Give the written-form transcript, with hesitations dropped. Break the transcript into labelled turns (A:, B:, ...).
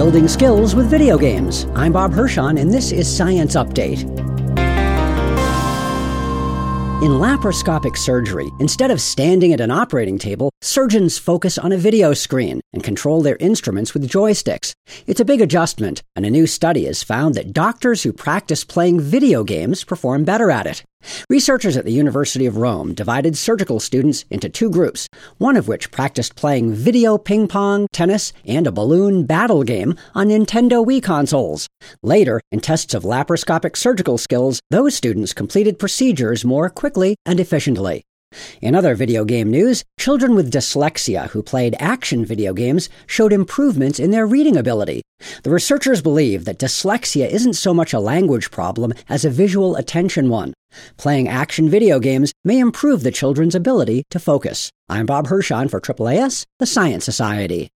A: building skills with video games. I'm Bob Hirschon, and this is Science Update. In laparoscopic surgery, instead of standing at an operating table, surgeons focus on a video screen and control their instruments with joysticks. It's a big adjustment, and a new study has found that doctors who practice playing video games perform better at it. Researchers at the University of Rome divided surgical students into two groups, one of which practiced playing video ping pong, tennis, and a balloon battle game on Nintendo Wii consoles. Later, in tests of laparoscopic surgical skills, those students completed procedures more quickly and efficiently. In other video game news, children with dyslexia who played action video games showed improvements in their reading ability. The researchers believe that dyslexia isn't so much a language problem as a visual attention one. Playing action video games may improve the children's ability to focus. I'm Bob Hirschon for AAAS, the Science Society.